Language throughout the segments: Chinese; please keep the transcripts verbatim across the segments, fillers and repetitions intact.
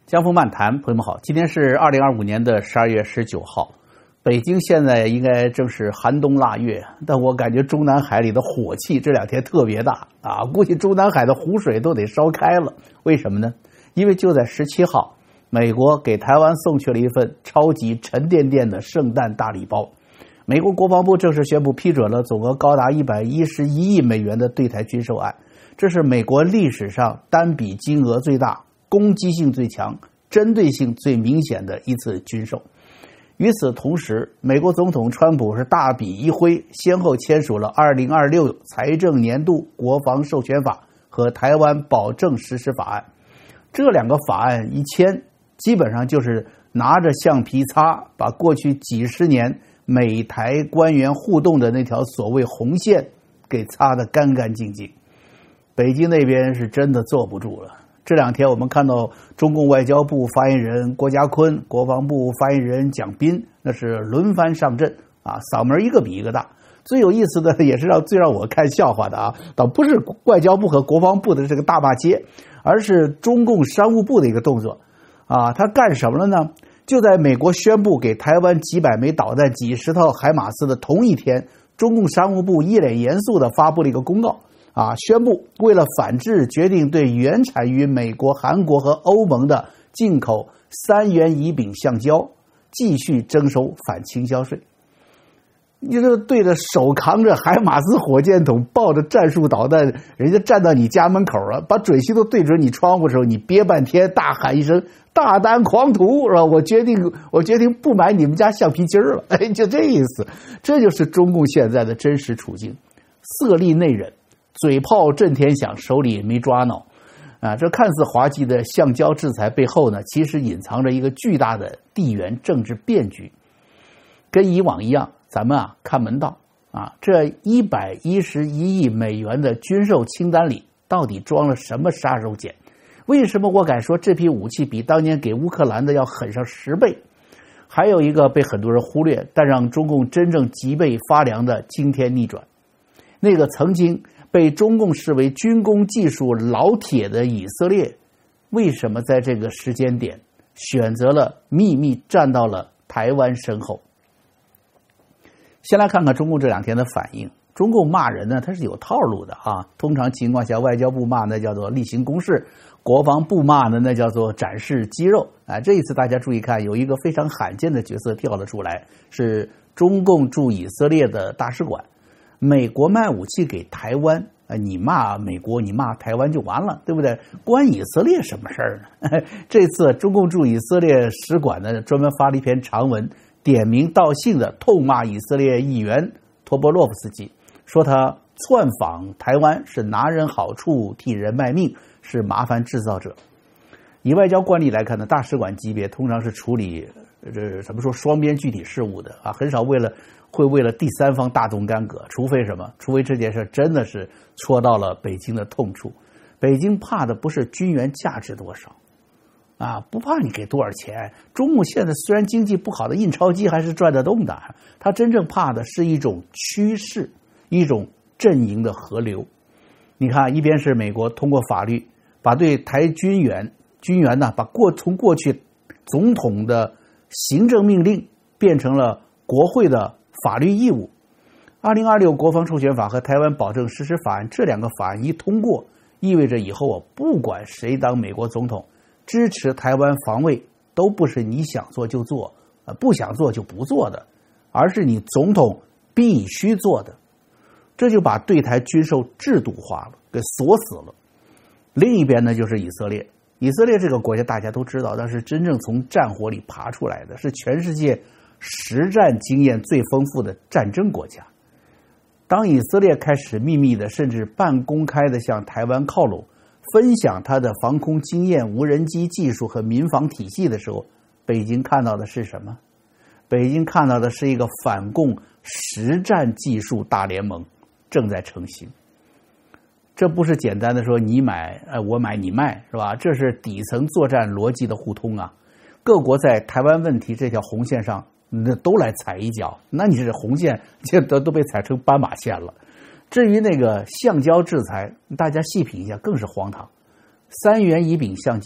江湖漫谈，朋友们好，今天是二零二五年的十二月十九号，北京现在应该正是寒冬腊月，但我感觉中南海里的火气这两天特别大啊，估计中南海的湖水都得烧开了。为什么呢？因为就在十七号，美国给台湾送去了一份超级沉甸甸的圣诞大礼包。美国国防部正式宣布批准了总额高达一百一十一亿美元的对台军售案，这是美国历史上单笔金额最大、攻击性最强、针对性最明显的一次军售。与此同时，美国总统川普是大笔一挥，先后签署了二零二六财政年度国防授权法和台湾保证实施法案。这两个法案一签，基本上就是拿着橡皮擦把过去几十年美台官员互动的那条所谓红线给擦得干干净净。北京那边是真的坐不住了。这两天我们看到中共外交部发言人郭家坤、国防部发言人蒋斌，那是轮番上阵啊，嗓门一个比一个大。最有意思的也是让最让我看笑话的啊，倒不是外交部和国防部的这个大骂街，而是中共商务部的一个动作啊，他干什么了呢？就在美国宣布给台湾几百枚导弹、几十套海马斯的同一天，中共商务部一脸严肃地发布了一个公告啊，宣布为了反制，决定对原产于美国、韩国和欧盟的进口三元乙丙橡胶继续征收反倾销税。你这对着手扛着海马斯火箭筒，抱着战术导弹，人家站到你家门口了，把准心都对准你窗户的时候，你憋半天，大喊一声大胆狂徒，是吧？我决定，我决定不买你们家橡皮筋了。哎，就这意思。这就是中共现在的真实处境，色厉内荏，嘴炮震天响，手里没抓挠啊！这看似滑稽的橡胶制裁背后呢，其实隐藏着一个巨大的地缘政治变局。跟以往一样，咱们啊看门道啊，这一百一十一亿美元的军售清单里到底装了什么杀手锏？为什么我敢说这批武器比当年给乌克兰的要狠上十倍？还有一个被很多人忽略，但让中共真正脊背发凉的惊天逆转，那个曾经被中共视为军工技术老铁的以色列，为什么在这个时间点选择了秘密站到了台湾身后？先来看看中共这两天的反应。中共骂人呢，它是有套路的啊。通常情况下，外交部骂那叫做例行公事，国防部骂呢那叫做展示肌肉啊。这一次大家注意看，有一个非常罕见的角色跳了出来，是中共驻以色列的大使馆。美国卖武器给台湾，你骂美国，你骂台湾就完了，对不对？关以色列什么事儿呢？这次中共驻以色列使馆呢，专门发了一篇长文，点名道姓的痛骂以色列议员托波洛夫斯基，说他窜访台湾是拿人好处，替人卖命，是麻烦制造者。以外交惯例来看呢，大使馆级别通常是处理这怎么说双边具体事务的啊，很少为了会为了第三方大动干戈，除非什么？除非这件事真的是戳到了北京的痛处。北京怕的不是军援价值多少啊，不怕你给多少钱。中共现在虽然经济不好的印钞机还是转得动的，他真正怕的是一种趋势，一种阵营的河流。你看，一边是美国通过法律把对台军援军援呢，把过从过去总统的行政命令变成了国会的法律义务。二零二六国防授权法和台湾保证实施法案，这两个法案一通过，意味着以后啊，不管谁当美国总统，支持台湾防卫都不是你想做就做，呃，不想做就不做的，而是你总统必须做的。这就把对台军售制度化了，给锁死了。另一边呢，就是以色列。以色列这个国家大家都知道，但是真正从战火里爬出来的，是全世界实战经验最丰富的战争国家。当以色列开始秘密的甚至半公开的向台湾靠拢，分享他的防空经验、无人机技术和民防体系的时候，北京看到的是什么？北京看到的是一个反共实战技术大联盟正在成型。这不是简单的说你买呃我买你卖，是吧？这是底层作战逻辑的互通啊。各国在台湾问题这条红线上那都来踩一脚，那你这红线这都都被踩成斑马线了。至于那个橡胶制裁，大家细品一下更是荒唐。三元乙丙橡胶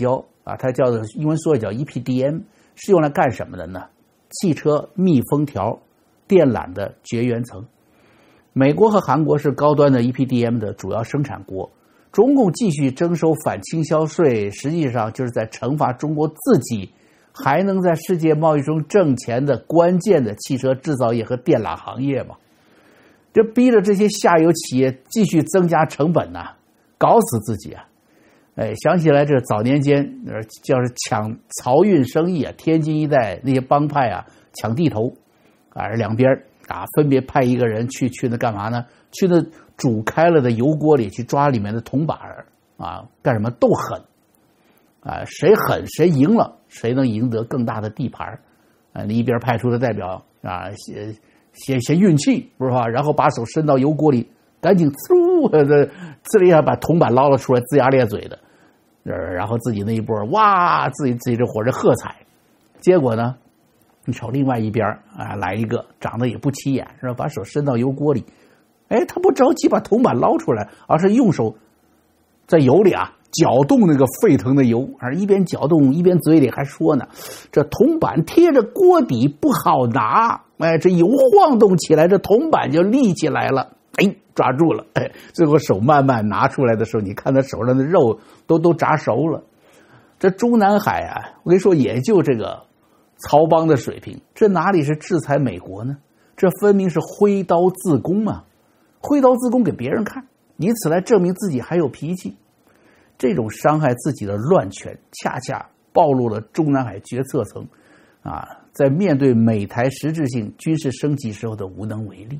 啊，它叫做英文缩写叫 E P D M， 是用来干什么的呢？汽车密封条电缆的绝缘层。美国和韩国是高端的 E P D M 的主要生产国，中共继续征收反倾销税，实际上就是在惩罚中国自己还能在世界贸易中挣钱的关键的汽车制造业和电缆行业嘛。这逼着这些下游企业继续增加成本呐、啊，搞死自己啊！哎，想起来这早年间呃，叫是抢漕运生意啊，天津一带那些帮派啊，抢地头啊，两边啊分别派一个人去去那干嘛呢？去那煮开了的油锅里去抓里面的铜板啊，干什么斗狠啊？谁狠谁赢了，谁能赢得更大的地盘啊？那一边派出的代表啊，先先先运气不是吧？然后把手伸到油锅里，赶紧呲的呲了一下把铜板捞了出来，龇牙咧嘴的。然后自己那一波哇，自己自己这伙人喝彩，结果呢，你瞅另外一边啊，来一个长得也不起眼，是吧？把手伸到油锅里，哎，他不着急把铜板捞出来，而是用手在油里啊搅动那个沸腾的油，而一边搅动一边嘴里还说呢：“这铜板贴着锅底不好拿，哎，这油晃动起来，这铜板就立起来了。”哎，抓住了！哎，最后手慢慢拿出来的时候，你看他手上的肉都都炸熟了。这中南海啊，我跟你说，也就这个曹帮的水平，这哪里是制裁美国呢？这分明是挥刀自宫啊！挥刀自宫给别人看，以此来证明自己还有脾气。这种伤害自己的乱拳，恰恰暴露了中南海决策层啊，在面对美台实质性军事升级时候的无能为力。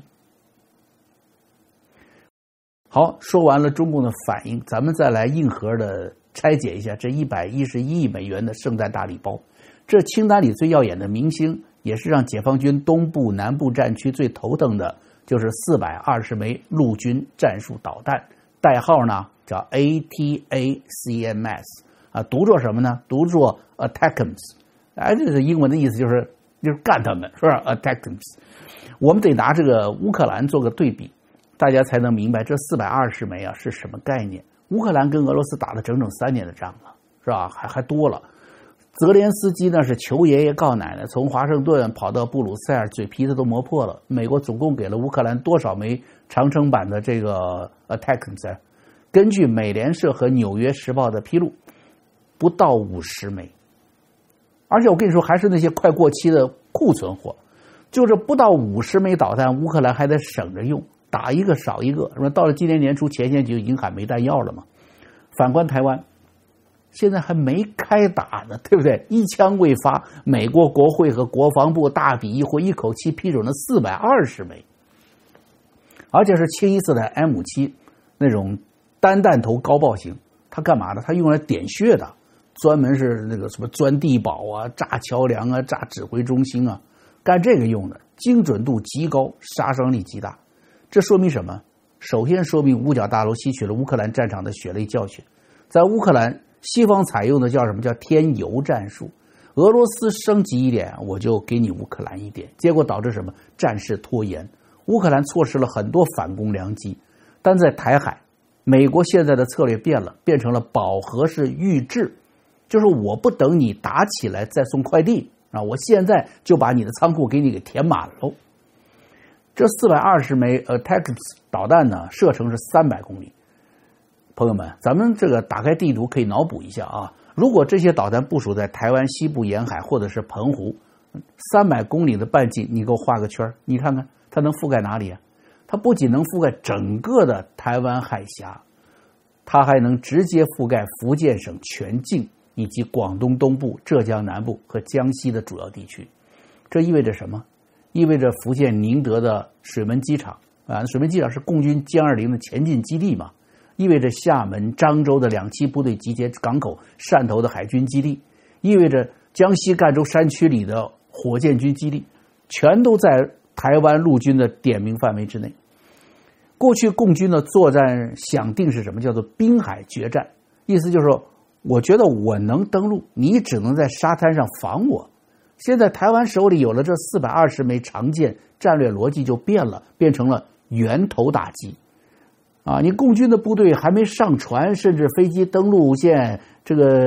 好，说完了中共的反应，咱们再来硬核的拆解一下这一百一十一亿美元的圣诞大礼包。这清单里最耀眼的明星，也是让解放军东部、南部战区最头疼的，就是四百二十枚陆军战术导弹，代号呢叫 A T A C M S 啊，读作什么呢？读作 Attackams， 哎，这是英文的意思，就是就是干他们，是吧 ？Attackams， 我们得拿这个乌克兰做个对比。大家才能明白这四百二十枚啊是什么概念。乌克兰跟俄罗斯打了整整三年的仗了，是吧？还还多了。泽连斯基呢是求爷爷告奶奶，从华盛顿跑到布鲁塞尔，嘴皮子都磨破了。美国总共给了乌克兰多少枚长城版的这个 Attackams？ 根据美联社和纽约时报的披露，不到五十枚。而且我跟你说，还是那些快过期的库存货，就这不到五十枚导弹，乌克兰还得省着用。打一个少一个，是吧？到了今年年初，前线就已经喊没弹药了嘛。反观台湾，现在还没开打呢，对不对？一枪未发，美国国会和国防部大笔一挥，一口气批准了四百二十枚，而且是清一色的 M 七那种单弹头高爆型。它干嘛的？它用来点穴的，专门是那个什么钻地堡啊、炸桥梁啊、炸指挥中心啊，干这个用的，精准度极高，杀伤力极大。这说明什么？首先说明五角大楼吸取了乌克兰战场的血泪教训。在乌克兰，西方采用的叫什么？叫添油战术。俄罗斯升级一点，我就给你乌克兰一点，结果导致什么？战事拖延，乌克兰错失了很多反攻良机。但在台海，美国现在的策略变了，变成了饱和式预制，就是我不等你打起来再送快递啊，我现在就把你的仓库给你给填满了。这四百二十枚 Attackams 导弹呢，射程是三百公里。朋友们，咱们这个打开地图可以脑补一下啊，如果这些导弹部署在台湾西部沿海或者是澎湖，三百公里的半径，你给我画个圈，你看看它能覆盖哪里啊？它不仅能覆盖整个的台湾海峡，它还能直接覆盖福建省全境以及广东东部、浙江南部和江西的主要地区。这意味着什么？意味着福建宁德的水门机场啊，水门机场是共军歼二零的前进基地嘛，意味着厦门、漳州的两栖部队集结港口、汕头的海军基地，意味着江西赣州山区里的火箭军基地，全都在台湾陆军的点名范围之内。过去共军的作战想定是什么？叫做滨海决战，意思就是说，我觉得我能登陆，你只能在沙滩上防我。现在台湾手里有了这四百二十枚长剑，战略逻辑就变了，变成了源头打击。啊，你共军的部队还没上船，甚至飞机登陆线，这个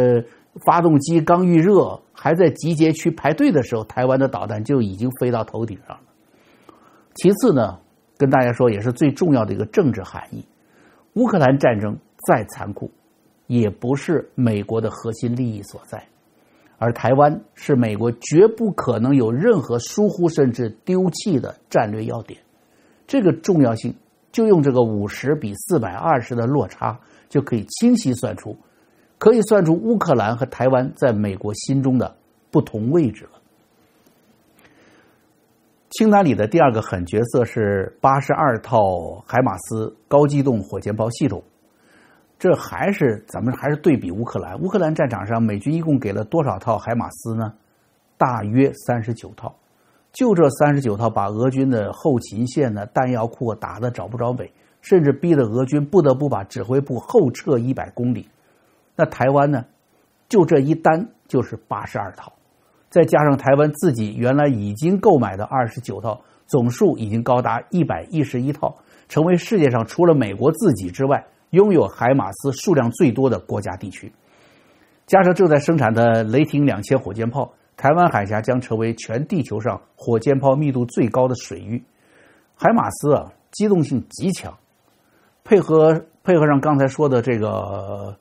发动机刚预热，还在集结区排队的时候，台湾的导弹就已经飞到头顶上了。其次呢，跟大家说也是最重要的一个政治含义，乌克兰战争再残酷，也不是美国的核心利益所在，而台湾是美国绝不可能有任何疏忽甚至丢弃的战略要点。这个重要性就用这个五十比四百二十的落差就可以清晰算出，可以算出乌克兰和台湾在美国心中的不同位置了。清单里的第二个狠角色是八十二套海马斯高机动火箭炮系统，这还是咱们还是对比乌克兰。乌克兰战场上美军一共给了多少套海马斯呢？大约三十九套。就这三十九套把俄军的后勤线呢、弹药库打得找不着北，甚至逼得俄军不得不把指挥部后撤一百公里。那台湾呢，就这一单就是八十二套，再加上台湾自己原来已经购买的二十九套，总数已经高达一百一十一套，成为世界上除了美国自己之外拥有海马斯数量最多的国家地区。加上正在生产的雷霆两千火箭炮，台湾海峡将成为全地球上火箭炮密度最高的水域。海马斯啊，机动性极强，配合配合上刚才说的这个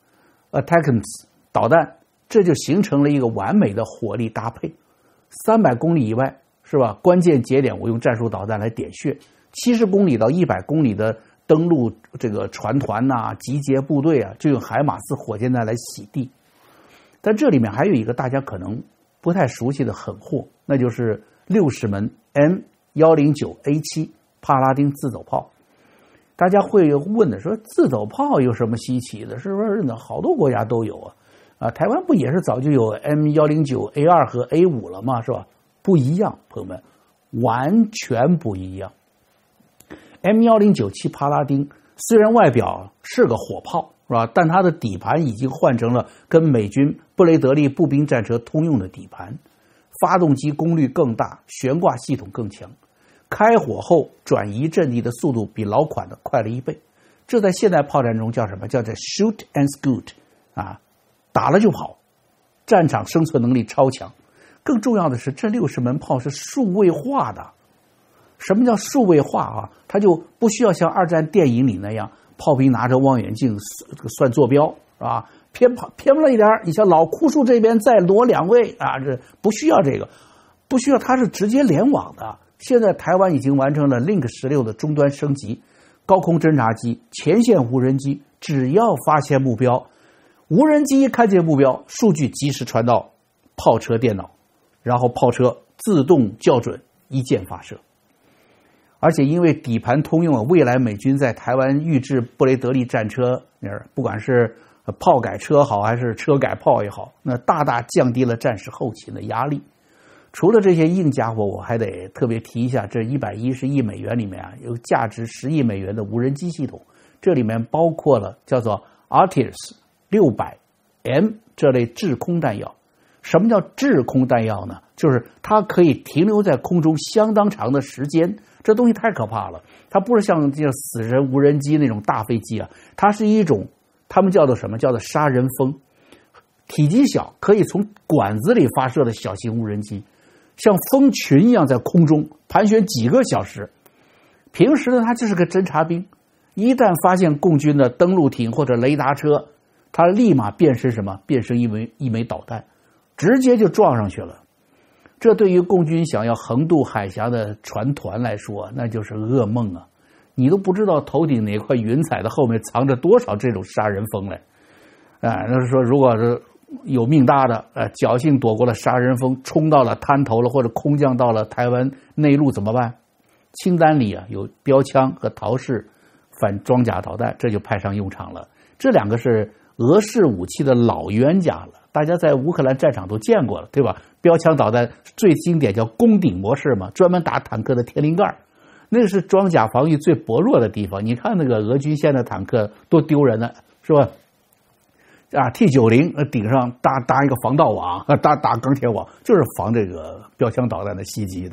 ATACMS 导弹，这就形成了一个完美的火力搭配。三百公里以外是吧？关键节点我用战术导弹来点穴，七十公里到一百公里的登陆这个船团呐、啊、集结部队啊，就用海马斯火箭弹来洗地。但这里面还有一个大家可能不太熟悉的狠货，那就是六十门 M 一零九 A 七 帕拉丁自走炮。大家会问的说，自走炮有什么稀奇的？是不是呢？好多国家都有啊。啊，台湾不也是早就有 M 一零九 A 二 和 A 五 了吗？是吧？不一样，朋友们，完全不一样。M 一零九 七帕拉丁虽然外表是个火炮，是吧？但它的底盘已经换成了跟美军布雷德利步兵战车通用的底盘，发动机功率更大，悬挂系统更强，开火后转移阵地的速度比老款的快了一倍。这在现代炮战中叫什么？叫做 shoot and scoot 啊，打了就跑，战场生存能力超强。更重要的是，这六十门炮是数位化的。什么叫数位化啊？它就不需要像二战电影里那样，炮兵拿着望远镜算坐标，是吧？偏跑偏了一点，你像老枯树这边再挪两位啊，这不需要这个，不需要，它是直接联网的。现在台湾已经完成了 Link 十六的终端升级，高空侦察机、前线无人机，只要发现目标，无人机一看见目标，数据及时传到炮车电脑，然后炮车自动校准，一箭发射。而且因为底盘通用，未来美军在台湾预制布雷德利战车，不管是炮改车好还是车改炮也好，那大大降低了战时后勤的压力。除了这些硬家伙，我还得特别提一下，这一百一十亿美元里面啊，有价值十亿美元的无人机系统，这里面包括了叫做 Artis 六百 M 这类制空弹药。什么叫制空弹药呢？就是它可以停留在空中相当长的时间。这东西太可怕了，它不是像这个死神无人机那种大飞机啊，它是一种他们叫做什么？叫做杀人蜂，体积小，可以从管子里发射的小型无人机，像蜂群一样在空中盘旋几个小时。平时呢，它就是个侦察兵，一旦发现共军的登陆艇或者雷达车，它立马变身什么？变身一枚一枚导弹，直接就撞上去了。这对于共军想要横渡海峡的船团来说，那就是噩梦啊！你都不知道头顶哪块云彩的后面藏着多少这种杀人蜂来。啊，那是说，如果是有命大的，呃，侥幸躲过了杀人蜂，冲到了滩头了，或者空降到了台湾内陆怎么办？清单里啊有标枪和陶式反装甲导弹，这就派上用场了。这两个是俄式武器的老冤家了，大家在乌克兰战场都见过了，对吧？标枪导弹最经典叫攻顶模式嘛，专门打坦克的天灵盖，那个是装甲防御最薄弱的地方。你看那个俄军现在坦克多丢人呢，是吧？啊 ，T 九十 顶上搭搭一个防盗网，搭搭钢铁网，就是防这个标枪导弹的袭击的。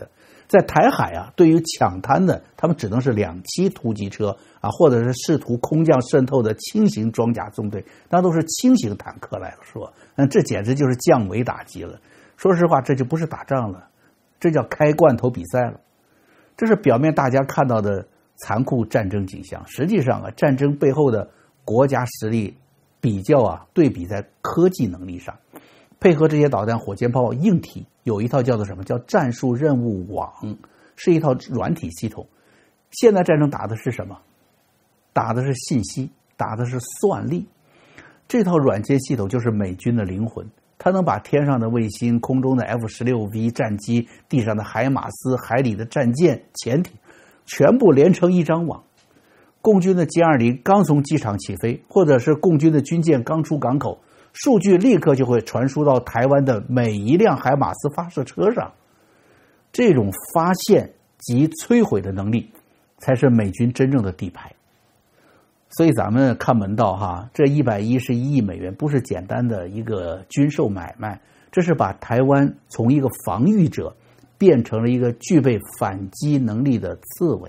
在台海啊，对于抢滩的，他们只能是两栖突击车啊，或者是试图空降渗透的轻型装甲纵队，那都是轻型坦克来说，那这简直就是降维打击了。说实话，这就不是打仗了，这叫开罐头比赛了。这是表面大家看到的残酷战争景象，实际上啊，战争背后的国家实力比较啊，对比在科技能力上，配合这些导弹、火箭炮硬体，有一套叫做什么？叫战术任务网，是一套软体系统。现在战争打的是什么？打的是信息，打的是算力。这套软件系统就是美军的灵魂。它能把天上的卫星、空中的 F 十六 V 战机、地上的海马斯、海里的战舰、潜艇，全部连成一张网。共军的歼二零刚从机场起飞，或者是共军的军舰刚出港口，数据立刻就会传输到台湾的每一辆海马斯发射车上。这种发现及摧毁的能力，才是美军真正的底牌。所以咱们看门道哈，这一百一十一亿美元不是简单的一个军售买卖，这是把台湾从一个防御者变成了一个具备反击能力的刺猬。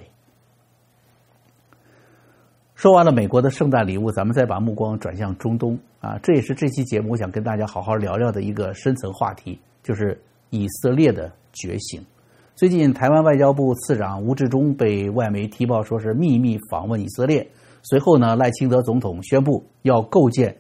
说完了美国的圣诞礼物，咱们再把目光转向中东啊，这也是这期节目我想跟大家好好聊聊的一个深层话题，就是以色列的觉醒。最近台湾外交部次长吴志忠被外媒踢爆说是秘密访问以色列，随后呢，赖清德总统宣布要构建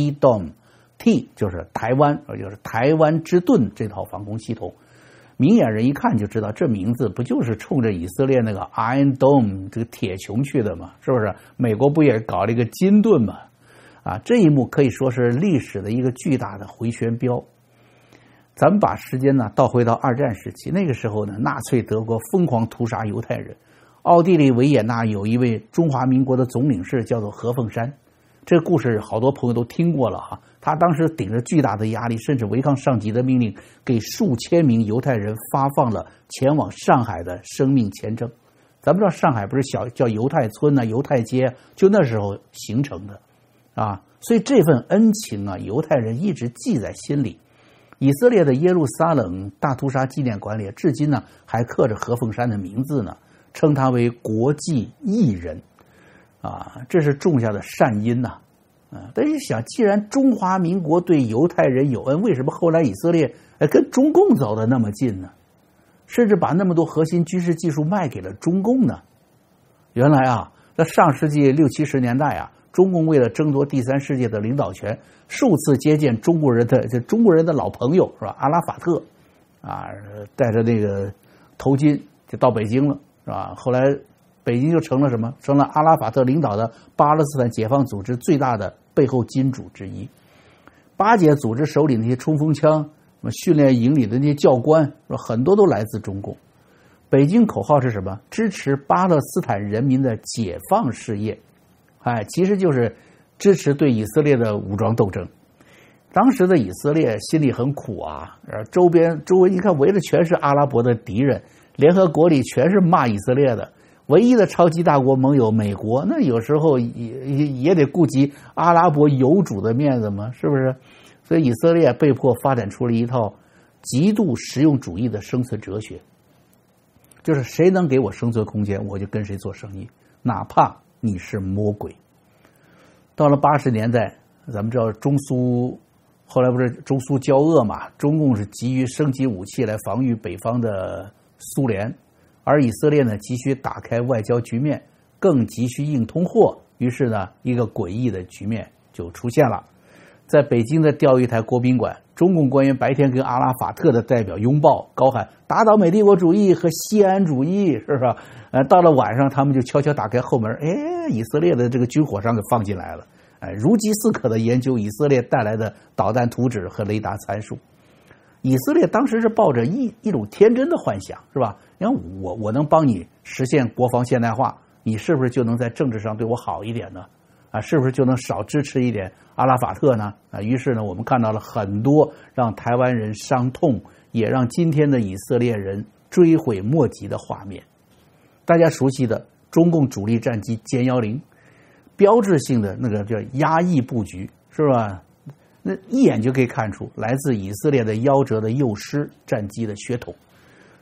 T-Dome，T 就是台湾，也就是台湾之盾这套防空系统。明眼人一看就知道，这名字不就是冲着以色列那个 Iron Dome 这个铁穹去的吗？是不是？美国不也搞了一个金盾吗？啊，这一幕可以说是历史的一个巨大的回旋镖。咱们把时间呢倒回到二战时期，那个时候呢，纳粹德国疯狂屠杀犹太人。奥地利维也纳有一位中华民国的总领事叫做何凤山，这个故事好多朋友都听过了哈。他当时顶着巨大的压力，甚至违抗上级的命令，给数千名犹太人发放了前往上海的生命签证。咱们知道上海不是小叫犹太村呢、啊、犹太街，就那时候形成的啊，所以这份恩情啊，犹太人一直记在心里。以色列的耶路撒冷大屠杀纪念馆里，至今呢还刻着何凤山的名字呢，称他为国际义人，啊，这是种下的善因呐、啊。啊，大家想，既然中华民国对犹太人有恩，为什么后来以色列跟中共走得那么近呢？甚至把那么多核心军事技术卖给了中共呢？原来啊，在上世纪六七十年代啊，中共为了争夺第三世界的领导权，数次接见中国人的这中国人的老朋友是吧？阿拉法特，啊，带着那个头巾就到北京了是吧？后来北京就成了什么？成了阿拉法特领导的巴勒斯坦解放组织最大的背后金主之一。巴解组织手里那些冲锋枪，训练营里的那些教官，很多都来自中共。北京口号是什么？支持巴勒斯坦人民的解放事业。哎，其实就是支持对以色列的武装斗争。当时的以色列心里很苦啊，周边周围一看围着全是阿拉伯的敌人，联合国里全是骂以色列的，唯一的超级大国盟友美国，那有时候也也也得顾及阿拉伯有主的面子嘛，是不是？所以以色列被迫发展出了一套极度实用主义的生存哲学，就是谁能给我生存空间，我就跟谁做生意，哪怕你是魔鬼。到了八十年代，咱们知道中苏后来不是中苏交恶嘛，中共是急于升级武器来防御北方的苏联，而以色列呢急需打开外交局面，更急需硬通货，于是呢一个诡异的局面就出现了。在北京的钓鱼台国宾馆，中共官员白天跟阿拉法特的代表拥抱，高喊打倒美帝国主义和西安主义，是吧？呃，到了晚上，他们就悄悄打开后门，哎，以色列的这个军火商给放进来了，哎，如饥似渴的研究以色列带来的导弹图纸和雷达参数。以色列当时是抱着一一种天真的幻想，是吧？你看我我能帮你实现国防现代化，你是不是就能在政治上对我好一点呢？啊，是不是就能少支持一点阿拉法特呢？啊，于是呢，我们看到了很多让台湾人伤痛，也让今天的以色列人追悔莫及的画面。大家熟悉的中共主力战机歼一零，标志性的那个叫压抑布局，是吧？那一眼就可以看出来自以色列的夭折的幼狮战机的血统。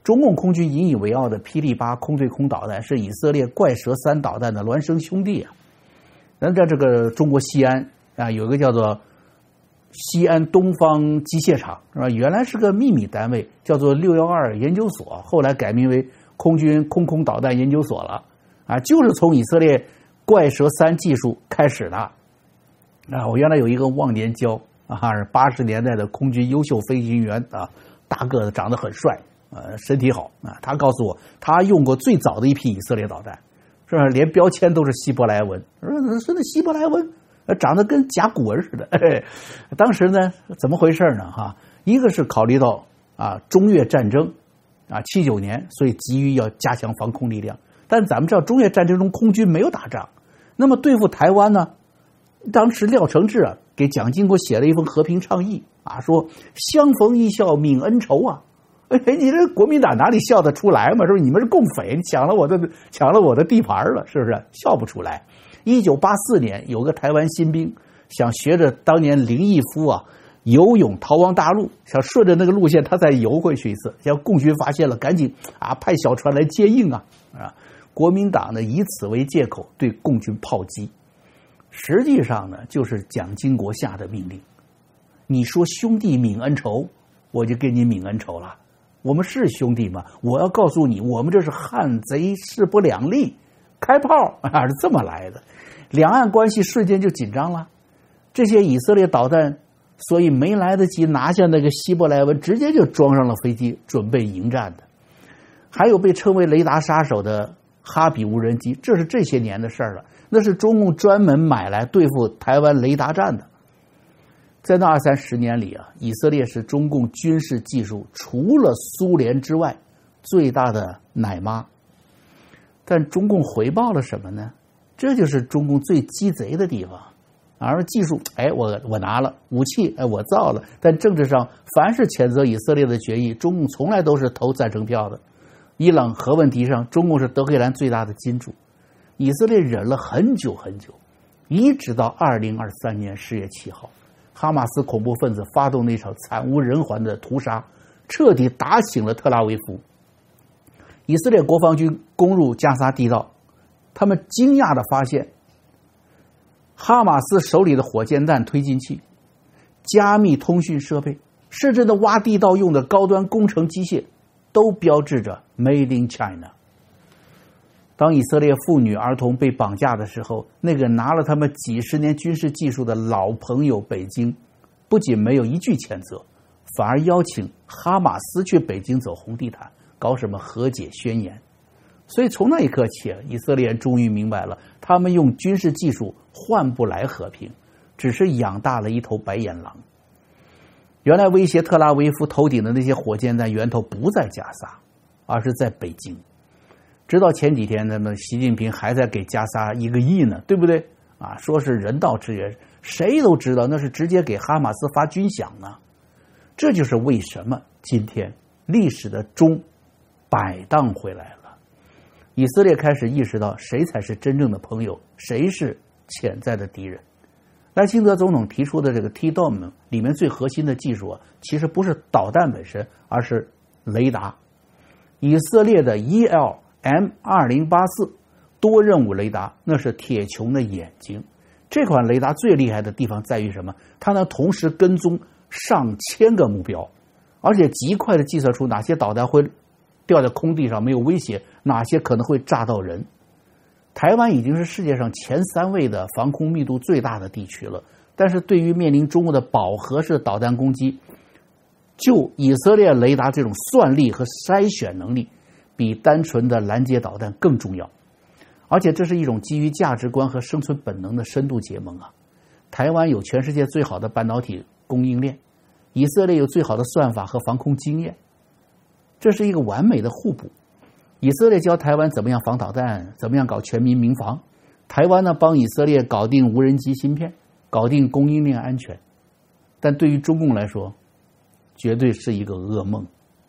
中共空军引以为傲的霹雳八空对空导弹是以色列怪蛇三导弹的孪生兄弟啊。那在这个中国西安啊，有一个叫做西安东方机械厂，是吧？原来是个秘密单位，叫做六一二研究所，后来改名为空军空空导弹研究所了啊，就是从以色列怪蛇三技术开始的啊。我原来有一个忘年交啊，八十年代的空军优秀飞行员啊，大个子，长得很帅。呃，身体好啊！他告诉我，他用过最早的一批以色列导弹，是吧？连标签都是希伯来文，说那希伯来文长得跟甲骨文似的。哎，当时呢，怎么回事呢？哈，一个是考虑到啊中越战争啊七九年，所以急于要加强防空力量。但咱们知道，中越战争中空军没有打仗，那么对付台湾呢？当时廖承志啊给蒋经国写了一封和平倡议啊，说相逢一笑泯恩仇啊。哎，你这国民党哪里笑得出来嘛？是不是？你们是共匪，你抢了我的抢了我的地盘了，是不是？笑不出来。一九八四年，有个台湾新兵想学着当年林毅夫啊游泳逃亡大陆，想顺着那个路线他再游回去一次。像共军发现了，赶紧啊派小船来接应啊啊！国民党呢以此为借口对共军炮击，实际上呢就是蒋经国下的命令。你说兄弟泯恩仇，我就给你泯恩仇了。我们是兄弟吗？我要告诉你，我们这是汉贼势不两立，开炮啊，是这么来的。两岸关系瞬间就紧张了。这些以色列导弹，所以没来得及拿下那个希伯来文，直接就装上了飞机，准备迎战的。还有被称为雷达杀手的哈比无人机，这是这些年的事儿了。那是中共专门买来对付台湾雷达站的。在那二三十年里啊，以色列是中共军事技术除了苏联之外最大的奶妈。但中共回报了什么呢？这就是中共最鸡贼的地方。而技术，哎，我我拿了武器，哎，我造了。但政治上，凡是谴责以色列的决议，中共从来都是投赞成票的。伊朗核问题上，中共是德黑兰最大的金主。以色列忍了很久很久，一直到二零二三年十月七号。哈马斯恐怖分子发动那场惨无人寰的屠杀，彻底打醒了特拉维夫。以色列国防军攻入加沙地道，他们惊讶地发现，哈马斯手里的火箭弹推进器、加密通讯设备，甚至那挖地道用的高端工程机械，都标志着 Made in China。当以色列妇女儿童被绑架的时候，那个拿了他们几十年军事技术的老朋友北京，不仅没有一句谴责，反而邀请哈马斯去北京走红地毯，搞什么和解宣言。所以从那一刻起，以色列人终于明白了，他们用军事技术换不来和平，只是养大了一头白眼狼。原来威胁特拉维夫头顶的那些火箭弹源头不在加沙，而是在北京。直到前几天，那么习近平还在给加沙一个亿呢，对不对啊？说是人道支援，谁都知道那是直接给哈马斯发军饷呢。这就是为什么今天历史的钟摆荡回来了。以色列开始意识到谁才是真正的朋友，谁是潜在的敌人。赖清德总统提出的这个 T-Dome 里面最核心的技术啊，其实不是导弹本身，而是雷达。以色列的 E L M 二零八四 多任务雷达，那是铁穹的眼睛。这款雷达最厉害的地方在于什么？它能同时跟踪上千个目标，而且极快的计算出哪些导弹会掉在空地上没有威胁，哪些可能会炸到人。台湾已经是世界上前三位的防空密度最大的地区了，但是对于面临中国的饱和式导弹攻击，就以色列雷达这种算力和筛选能力，比单纯的拦截导弹更重要。而且这是一种基于价值观和生存本能的深度结盟啊！台湾有全世界最好的半导体供应链，以色列有最好的算法和防空经验，这是一个完美的互补。以色列教台湾怎么样防导弹，怎么样搞全民民防，台湾呢帮以色列搞定无人机芯片，搞定供应链安全。但对于中共来说，绝对是一个噩梦。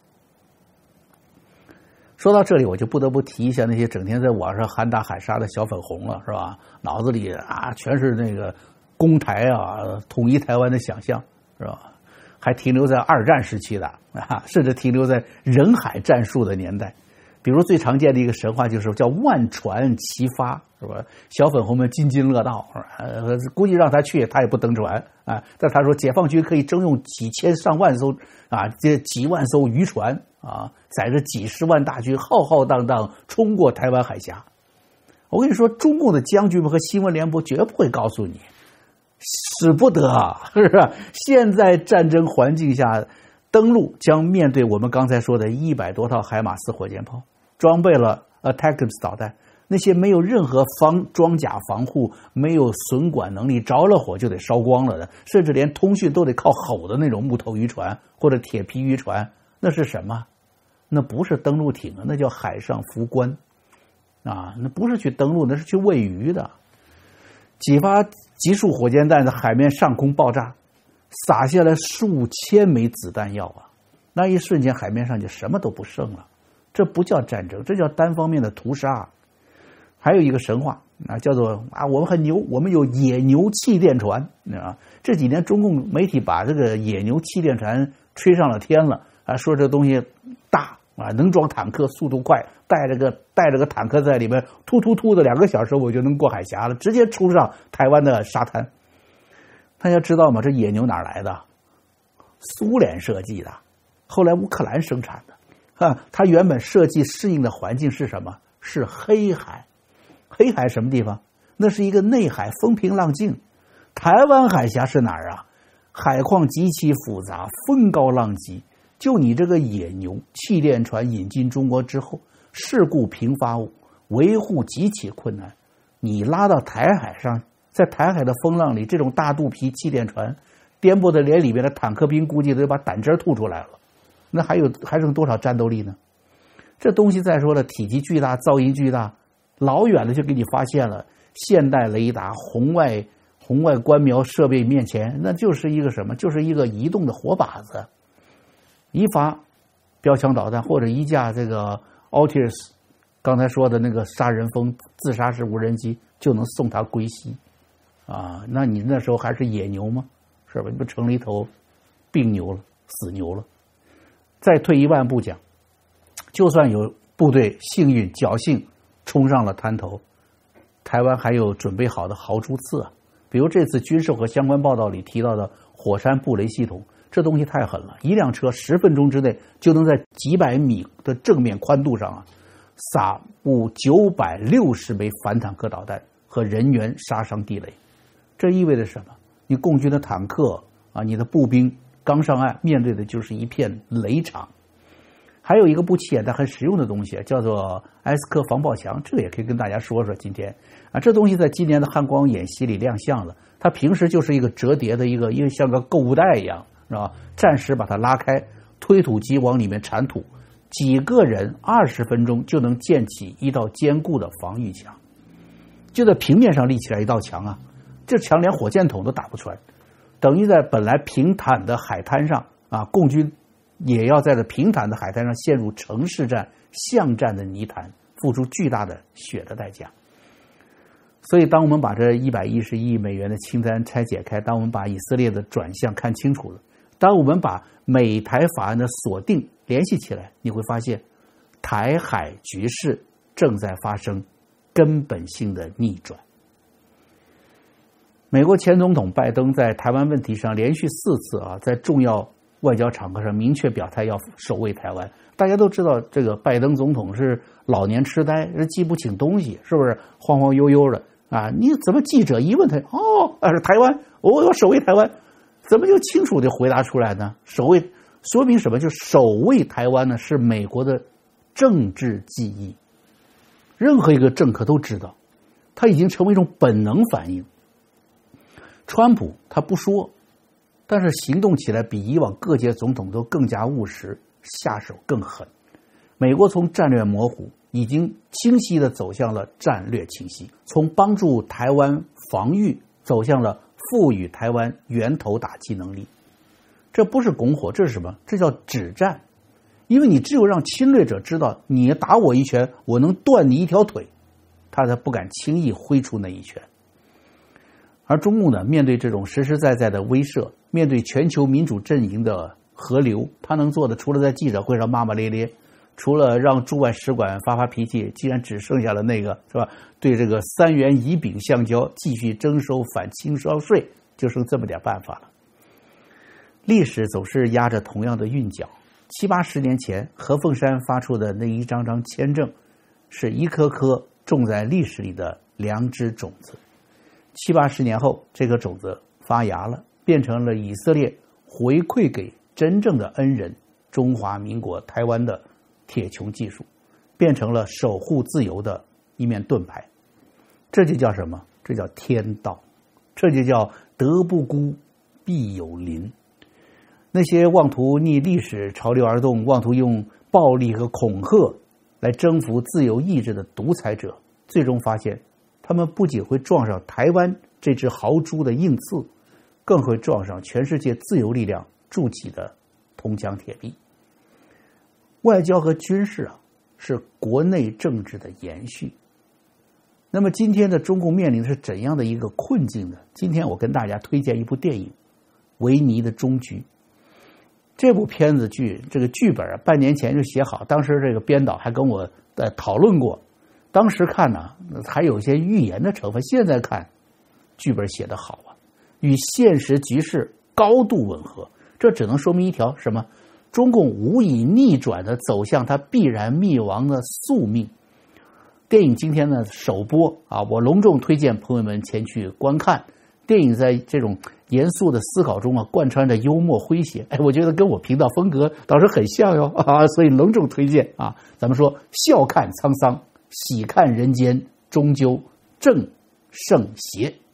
说到这里，我就不得不提一下那些整天在网上喊打喊杀的小粉红了，是吧？脑子里啊全是那个攻台啊、统一台湾的想象，是吧？ 还停留在二战时期的啊，甚至停留在人海战术的年代。比如最常见的一个神话就是叫万船齐发，是吧？小粉红们津津乐道，呃，估计让他去他也不登船啊。但他说解放军可以征用几千上万艘啊，这几万艘渔船啊，载着几十万大军浩浩荡荡冲过台湾海峡。我跟你说，中共的将军们和新闻联播绝不会告诉你，使不得，是不是？现在战争环境下，登陆将面对我们刚才说的一百多套海马斯火箭炮，装备了 A T A C M S 导弹，那些没有任何防装甲防护、没有损管能力、着了火就得烧光了的，甚至连通讯都得靠吼的那种木头渔船或者铁皮渔船，那是什么？那不是登陆艇啊，那叫海上浮棺啊！那不是去登陆，那是去喂鱼的。几发集束火箭弹在海面上空爆炸，洒下来数千枚子弹药啊！那一瞬间，海面上就什么都不剩了。这不叫战争，这叫单方面的屠杀。还有一个神话啊，叫做啊，我们很牛，我们有野牛气垫船啊。这几年中共媒体把这个野牛气垫船吹上了天了啊，说这东西大啊，能装坦克，速度快，带着个带着个坦克在里面，突突突的两个小时我就能过海峡了，直接冲上台湾的沙滩。大家知道吗？这野牛哪来的？苏联设计的，后来乌克兰生产的。啊，它原本设计适应的环境是什么？是黑海。黑海什么地方？那是一个内海，风平浪静。台湾海峡是哪儿啊？海况极其复杂，风高浪急。就你这个野牛气垫船引进中国之后，事故频发，维护极其困难。你拉到台海上，在台海的风浪里，这种大肚皮气垫船颠簸的连里面的坦克兵估计都把胆汁吐出来了。那还有还剩多少战斗力呢？这东西再说了，体积巨大，噪音巨大，老远的就给你发现了。现代雷达、红外红外观瞄设备面前，那就是一个什么？就是一个移动的火把子。一发标枪导弹或者一架这个 Altius 刚才说的那个杀人蜂自杀式无人机，就能送他归西啊！那你那时候还是野牛吗？是吧？你不成了一头病牛了，死牛了。再退一万步讲，就算有部队幸运侥幸冲上了滩头，台湾还有准备好的豪猪刺啊！比如这次军售和相关报道里提到的火山布雷系统，这东西太狠了，一辆车十分钟之内就能在几百米的正面宽度上啊，撒布九百六十枚反坦克导弹和人员杀伤地雷。这意味着什么？你共军的坦克啊，你的步兵刚上岸，面对的就是一片雷场。还有一个不起眼但很实用的东西，叫做埃斯科防爆墙，这个也可以跟大家说说。今天啊，这东西在今年的汉光演习里亮相了。它平时就是一个折叠的一个，因为像个购物袋一样，是吧？暂时把它拉开，推土机往里面铲土，几个人二十分钟就能建起一道坚固的防御墙，就在平面上立起来一道墙啊！这墙连火箭筒都打不穿，等于在本来平坦的海滩上啊，共军也要在这平坦的海滩上陷入城市战、巷战的泥潭，付出巨大的血的代价。所以，当我们把这一百一十亿美元的清单拆解开，当我们把以色列的转向看清楚了，当我们把美台法案的锁定联系起来，你会发现，台海局势正在发生根本性的逆转。美国前总统拜登在台湾问题上连续四次啊，在重要外交场合上明确表态要守卫台湾。大家都知道，这个拜登总统是老年痴呆，是记不清东西，是不是晃晃悠悠的啊？你怎么记者一问他，哦，啊是台湾，我要守卫台湾，怎么就清楚地回答出来呢？守卫说明什么？就守卫台湾呢，是美国的政治记忆，任何一个政客都知道，它已经成为一种本能反应。川普他不说，但是行动起来比以往各届总统都更加务实，下手更狠。美国从战略模糊已经清晰地走向了战略清晰，从帮助台湾防御走向了赋予台湾源头打击能力。这不是拱火，这是什么？这叫止战。因为你只有让侵略者知道你打我一拳，我能断你一条腿，他才不敢轻易挥出那一拳。而中共呢，面对这种实实在在的威慑， 面对全球民主阵营的河流，他能做的除了在记者会上骂骂咧咧，除了让驻外使馆发发脾气，既然只剩下了那个是吧？对这个三元乙丙橡胶继续征收反倾销税，就剩这么点办法了。历史总是压着同样的韵脚。七八十年前，何凤山发出的那一张张签证，是一颗颗种在历史里的良知种子。七八十年后，这颗种子发芽了，变成了以色列回馈给真正的恩人中华民国台湾的铁穹技术，变成了守护自由的一面盾牌。这就叫什么？这叫天道，这就叫德不孤，必有邻。那些妄图逆历史潮流而动，妄图用暴力和恐吓来征服自由意志的独裁者，最终发现他们不仅会撞上台湾这只豪猪的硬刺，更会撞上全世界自由力量筑起的铜墙铁壁。外交和军事啊，是国内政治的延续。那么今天的中共面临的是怎样的一个困境呢？今天我跟大家推荐一部电影《维尼的终局》。这部片子剧这个剧本啊，半年前就写好，当时这个编导还跟我呃讨论过。当时看呢，还有一些预言的成分，现在看，剧本写得好啊，与现实局势高度吻合。这只能说明一条什么？中共无以逆转的走向它必然灭亡的宿命。电影今天呢首播啊，我隆重推荐朋友们前去观看。电影在这种严肃的思考中啊，贯穿着幽默诙谐，哎，我觉得跟我频道风格倒是很像哟啊，所以隆重推荐啊。咱们说笑看沧桑，喜看人间，终究正胜邪。